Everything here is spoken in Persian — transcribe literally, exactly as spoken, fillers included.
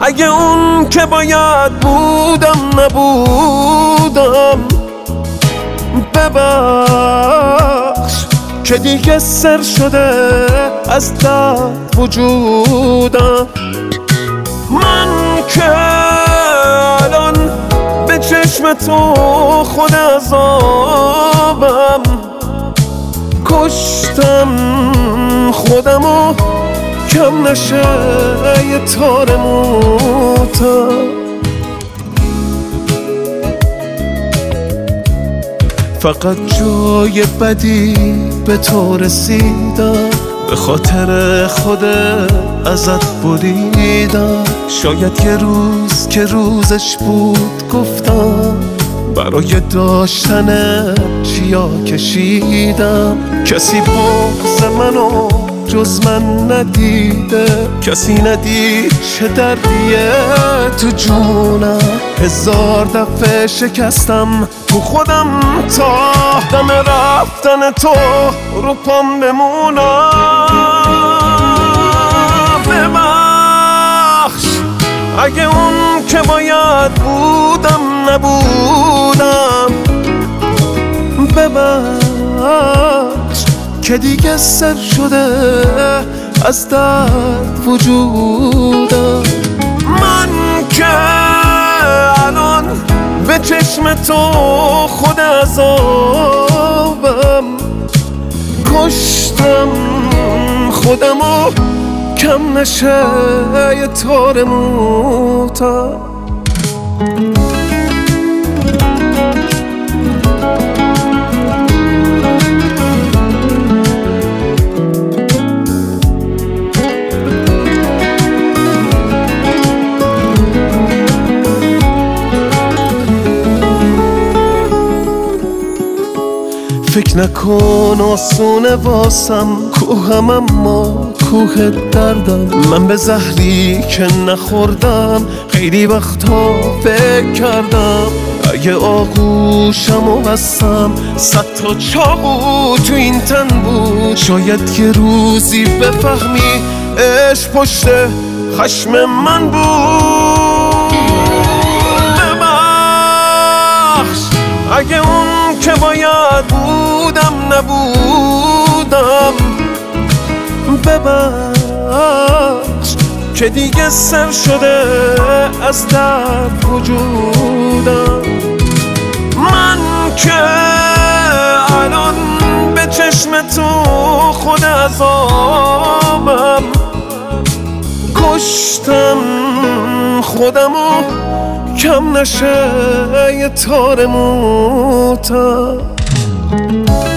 اگه اون که باید بودم نبودم، ببخش که دیگه سر شده از درد وجودم. من که الان به چشم تو خود عذابم، کشتم خودمو کم نشه یه تار موتم. فقط جای بدی به تو رسیدم، به خاطر خود ازت بریدم. شاید یه روز که روزش بود گفتم، برای داشتن چیا کشیدم. کسی بغض منو جز من ندیده، کسی ندید چه دردیه تو جونم. هزار دفعه شکستم تو خودم تا دم رفتن تو رو پام بمونم. ببخش اگه اون که باید بودم نبودم، ببخش که دیگه سر شده از درد وجودم. من که الان به چشم تو خود عذابم، کشتم خودمو کم نشه یه تار موتم. فکر نکن آسونه واسم کوهم، اما کوه دردم. من به زهری که نخوردم خیلی وقتا فکر کردم. اگه آغوشم و بستم صد تا چاقو تو این تن بود، شاید یه روزی بفهمی عشق پشت خشم من بود. ببخش اگه اون که باید بودم نبودم، ببخش که دیگه سر شده از درد وجودم. من که الان به چشم تو خود عذابم، کشتم خودمو کم نشه یه تار موتم.